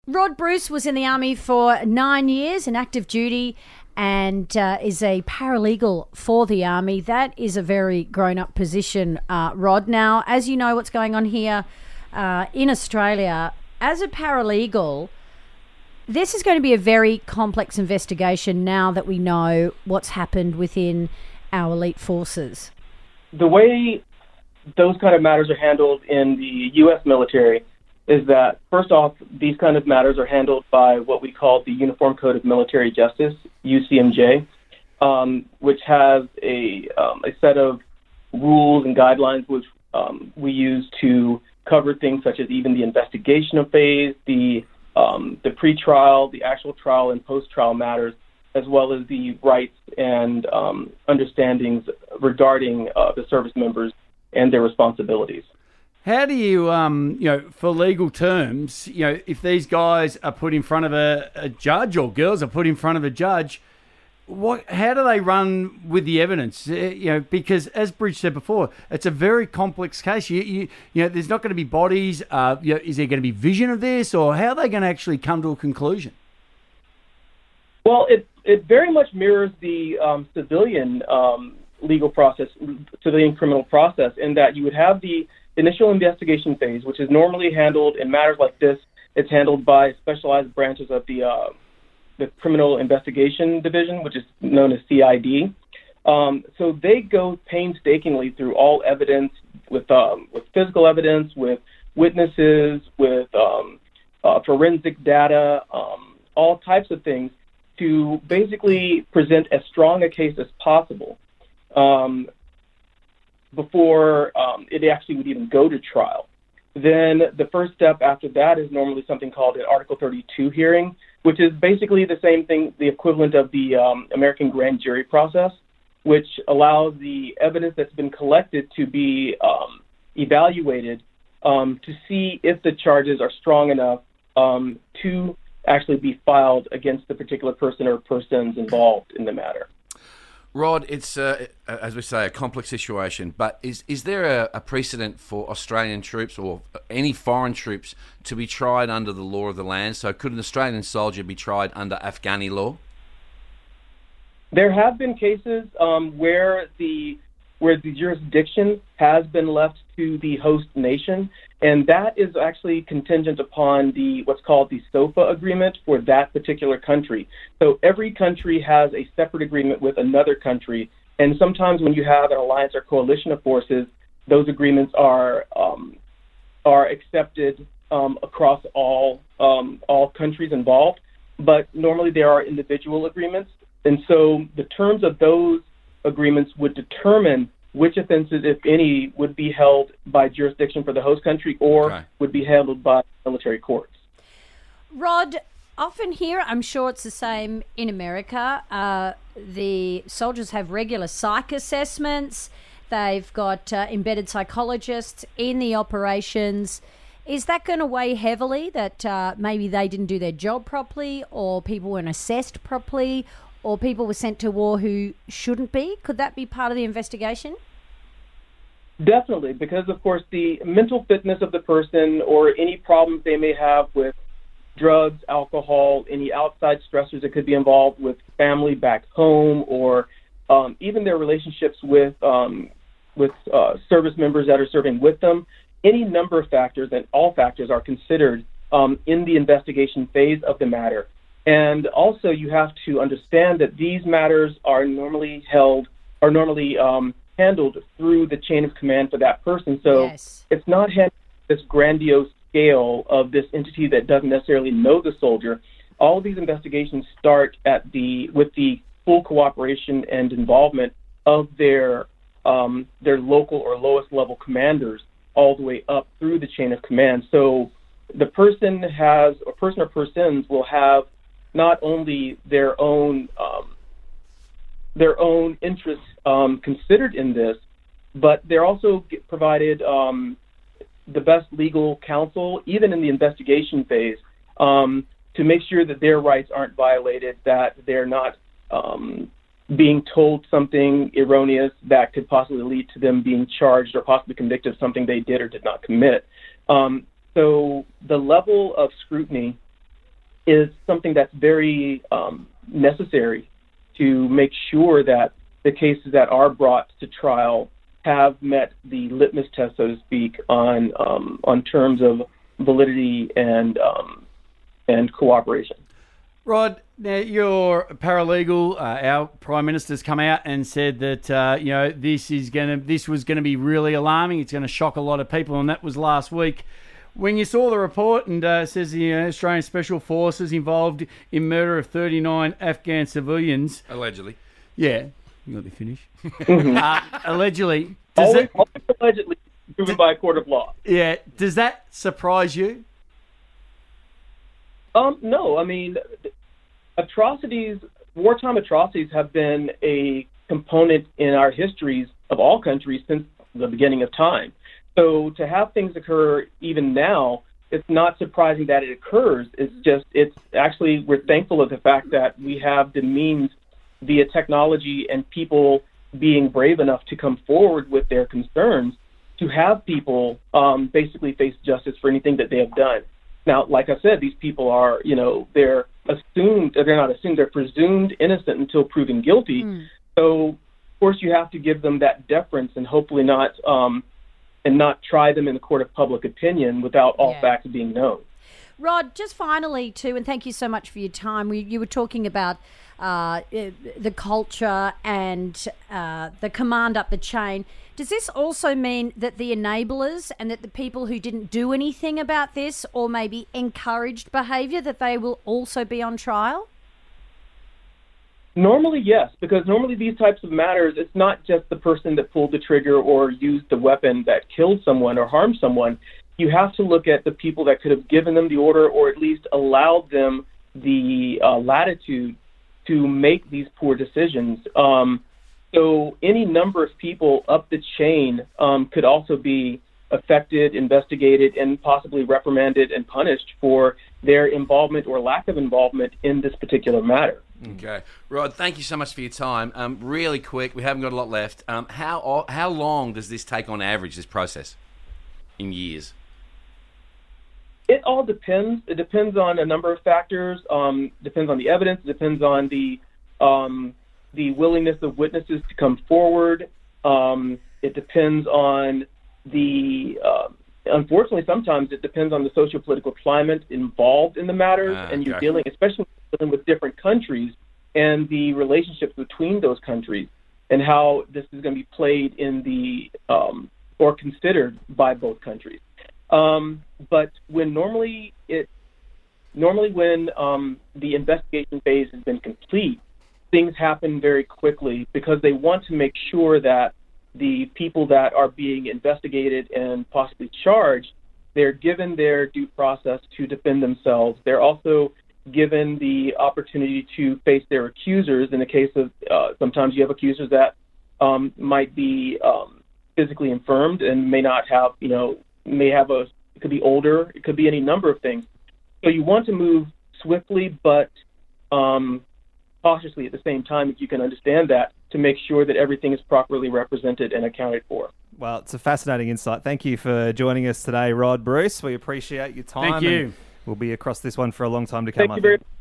Rod Bruce was in the Army for 9 years in active duty and is a paralegal for the Army. That is a very grown-up position, Rod. Now, as you know what's going on here in Australia, as a paralegal, this is going to be a very complex investigation now that we know what's happened within our elite forces. The way those kind of matters are handled in the U.S. military is that, first off, these kind of matters are handled by what we call the Uniform Code of Military Justice, UCMJ, which has a set of rules and guidelines which we use to cover things such as even the investigation phase, the pre-trial, the actual trial, and post-trial matters, as well as the rights and understandings regarding the service members and their responsibilities. How do you, for legal terms, if these guys are put in front of a judge or girls are put in front of a judge, how do they run with the evidence? Because as Bridge said before, it's a very complex case. There's not going to be bodies. Is there going to be vision of this, or how are they going to actually come to a conclusion? Well, it very much mirrors the civilian legal process, civilian criminal process, in that you would have the initial investigation phase, which is normally handled in matters like this. It's handled by specialized branches of the Criminal Investigation Division, which is known as CID. So they go painstakingly through all evidence, with physical evidence, with witnesses, with forensic data, all types of things, to basically present as strong a case as possible before it actually would even go to trial. Then the first step after that is normally something called an Article 32 hearing, which is basically the same thing, the equivalent of the American grand jury process, which allows the evidence that's been collected to be evaluated to see if the charges are strong enough to actually be filed against the particular person or persons involved in the matter. Rod, it's, as we say, a complex situation, but is there a precedent for Australian troops or any foreign troops to be tried under the law of the land? So could an Australian soldier be tried under Afghani law? There have been cases where the jurisdiction has been left to the host nation, and that is actually contingent upon what's called the SOFA agreement for that particular country. So every country has a separate agreement with another country, and sometimes when you have an alliance or coalition of forces, those agreements are accepted across all countries involved. But normally there are individual agreements, and so the terms of those agreements would determine which offenses, if any, would be held by jurisdiction for the host country or would be handled by military courts. Rod, often here, I'm sure it's the same in America, the soldiers have regular psych assessments. They've got embedded psychologists in the operations. Is that going to weigh heavily that maybe they didn't do their job properly, or people weren't assessed properly, or people were sent to war who shouldn't be? Could that be part of the investigation? Definitely, because, of course, the mental fitness of the person or any problems they may have with drugs, alcohol, any outside stressors that could be involved with family back home, or even their relationships with service members that are serving with them, any number of factors, and all factors are considered in the investigation phase of the matter. And also, you have to understand that these matters are normally handled through the chain of command for that person. So it's not handled this grandiose scale of this entity that doesn't necessarily know the soldier. All of these investigations start with the full cooperation and involvement of their local or lowest level commanders all the way up through the chain of command. So the person or persons will have not only their own interests considered in this, but they're also provided the best legal counsel, even in the investigation phase, to make sure that their rights aren't violated, that they're not being told something erroneous that could possibly lead to them being charged or possibly convicted of something they did or did not commit. So the level of scrutiny is something that's very necessary to make sure that the cases that are brought to trial have met the litmus test, so to speak, on terms of validity and cooperation. Rod, now you're a paralegal. Our Prime Minister's come out and said that this was going to be really alarming. It's going to shock a lot of people, and that was last week. When you saw the report and says the Australian Special Forces involved in murder of 39 Afghan civilians. Allegedly. Yeah. You let me finish. Mm-hmm. Allegedly. Always allegedly proven by a court of law. Yeah. Does that surprise you? No. I mean, wartime atrocities have been a component in our histories of all countries since the beginning of time. So to have things occur even now, it's not surprising that it occurs. We're thankful of the fact that we have the means via technology and people being brave enough to come forward with their concerns to have people basically face justice for anything that they have done. Now, like I said, these people are, they're presumed innocent until proven guilty. So, of course, you have to give them that deference and hopefully not try them in the court of public opinion without all facts being known. Rod, just finally too, and thank you so much for your time. You were talking about the culture and the command up the chain. Does this also mean that the enablers and that the people who didn't do anything about this or maybe encouraged behaviour, that they will also be on trial? Normally, yes, because normally these types of matters, it's not just the person that pulled the trigger or used the weapon that killed someone or harmed someone. You have to look at the people that could have given them the order or at least allowed them the latitude to make these poor decisions. So any number of people up the chain could also be affected, investigated, and possibly reprimanded and punished for their involvement or lack of involvement in this particular matter. Okay. Rod, thank you so much for your time. Really quick, we haven't got a lot left. How long does this take on average, this process, in years? It all depends. It depends on a number of factors. Depends on the evidence. It depends on the willingness of witnesses to come forward. It depends on unfortunately, sometimes it depends on the socio-political climate involved in the matters, and you're especially dealing with different countries and the relationships between those countries and how this is going to be played in or considered by both countries. But when normally when the investigation phase has been complete, things happen very quickly because they want to make sure that the people that are being investigated and possibly charged, they're given their due process to defend themselves. They're also given the opportunity to face their accusers in the case of sometimes you have accusers that might be physically infirmed and may not have, it could be older, it could be any number of things. So you want to move swiftly but cautiously at the same time, if you can understand that, to make sure that everything is properly represented and accounted for. Well, it's a fascinating insight. Thank you for joining us today, Rod Bruce. We appreciate your time. Thank you. We'll be across this one for a long time to come. Thank you very much.